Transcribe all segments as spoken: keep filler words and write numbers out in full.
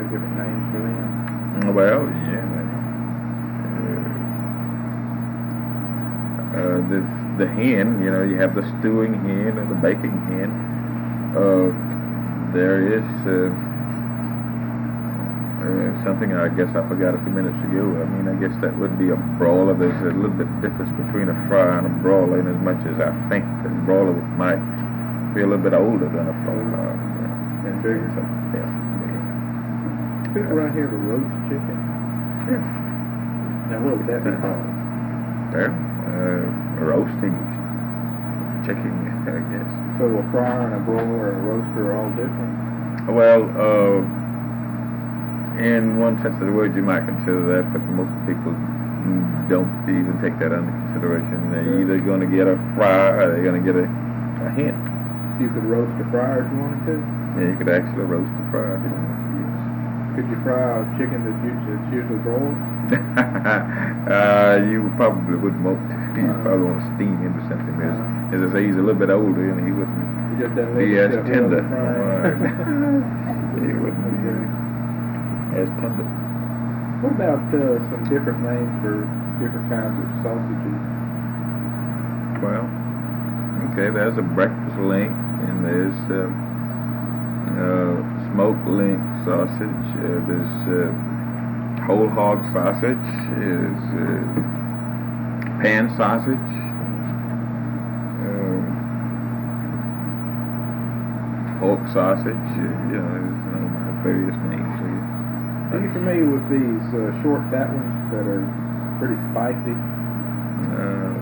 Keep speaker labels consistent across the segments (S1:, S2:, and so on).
S1: have different names for them?
S2: Well, yeah. Uh, uh, the the hen, you know, you have the stewing hen or the baking hen. Uh, there is uh, uh, something I guess I forgot a few minutes ago. I mean, I guess that would be a broiler. There's a little bit difference between a fryer and a broiler, in as much as I think that a broiler might be a little bit older than a fryer. Uh,
S1: And bigger?
S2: so, yeah.
S1: People around here to roast chicken.
S2: Yeah.
S1: Now, what would that be called?
S2: Well, uh, roasting chicken, I guess.
S1: So a fryer and a broiler and a roaster are all different?
S2: Well, uh, in one sense of the word, you might consider that, but most people don't even take that under consideration. They're either going to get a fryer or they're going to get a, a hen.
S1: You could roast a fryer if you wanted to?
S2: Yeah, you could actually roast a fryer.
S1: Could you fry a chicken that's usually, that's usually broiled?
S2: uh, you probably wouldn't want to. You
S1: Uh-huh.
S2: probably want to steam him or something. As,
S1: Uh-huh.
S2: as I say, he's a little bit older and he wouldn't
S1: You just doesn't
S2: be
S1: let
S2: as
S1: yourself
S2: tender.
S1: roast a fryer.
S2: Right. He wouldn't be as tender.
S1: What about uh, some different names for different kinds of sausages?
S2: Well, okay, there's a breakfast link and there's uh, uh, smoked link sausage. Uh, there's uh, whole hog sausage. There's uh, pan sausage. Um, pork sausage. Uh, you know, there's uh, various names.
S1: Are you familiar with these uh, short fat ones that are pretty spicy?
S2: Uh,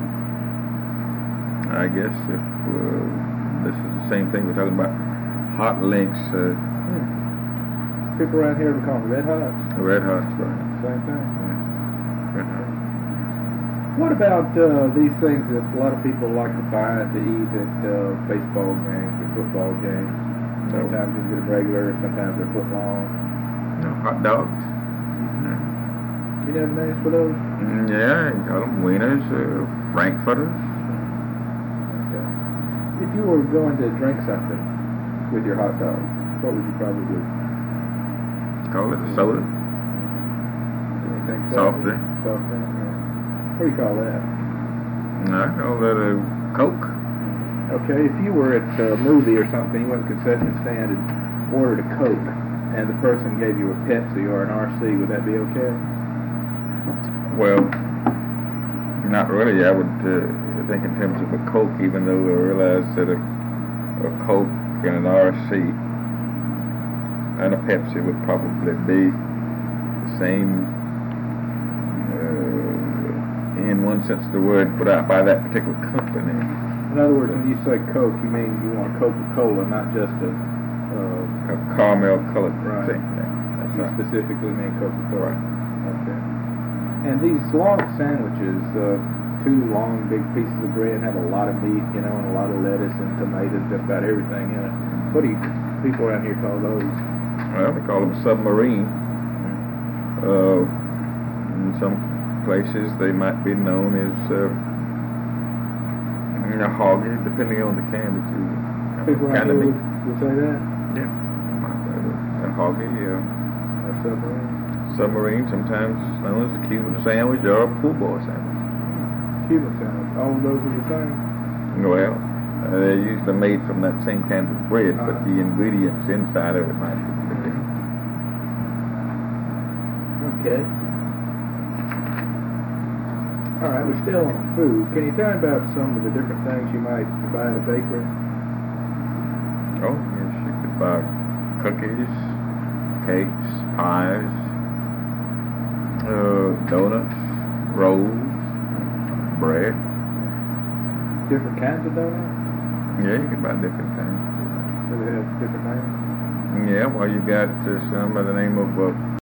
S2: I guess if uh, this is the same thing we're talking about, hot links, uh,
S1: Hmm. People around here would call them red hots.
S2: red hots, right?
S1: Same thing.
S2: Red hot.
S1: What about uh, these things that a lot of people like to buy to eat at uh, baseball games or football games? Sometimes you get them regular, sometimes they're foot long.
S2: No, hot dogs.
S1: You know the names for those?
S2: Mm, yeah, you call them wieners, uh, frankfurters.
S1: Okay. If you were going to drink something with your hot dog, what would you probably
S2: Call it a soda.
S1: anything?
S2: Soft drink.
S1: Soft drink. Yeah. What do you call that?
S2: No, I call that a Coke.
S1: Okay, if you were at a movie or something, you went to the concession stand and ordered a Coke, and the person gave you a Pepsi or an R C, would that be okay?
S2: Well, not really. I would uh, think in terms of a Coke, even though I realize that a, a Coke and an R C and a Pepsi would probably be the same, uh, in one sense of the word, put out by that particular company.
S1: In other words, when you say Coke, you mean you want Coca-Cola, not just a, uh,
S2: A caramel colored
S1: Right.
S2: thing. That's
S1: you
S2: right.
S1: specifically mean Coca-Cola. Okay. And these long sandwiches, uh, two long big pieces of bread have a lot of meat, you know, and a lot of lettuce and tomatoes, just about everything in it. What do you people around here call those?
S2: Well, we call them submarine. Uh, in some places, they might be known as uh, a hoggy, depending on the can that you
S1: People around
S2: kind of
S1: here
S2: meat.
S1: would, would say that?
S2: Yeah, a hoggy, uh,
S1: Or submarine?
S2: submarine, sometimes known as a Cuban sandwich or a pool boy sandwich.
S1: Cuban sandwich. All of those are the same?
S2: Well, uh, they're usually made from that same kind of bread, but
S1: Uh-huh.
S2: the ingredients inside of it might be different.
S1: Okay. All right, we're still on food. Can you tell me about some of the different things you might buy at a bakery?
S2: Oh, yes, you could buy cookies, cakes, pies, uh, donuts, rolls, bread.
S1: Different kinds of donuts?
S2: Yeah, you can buy different things.
S1: Do they have different names?
S2: Yeah, well, you got uh, some by the name of uh,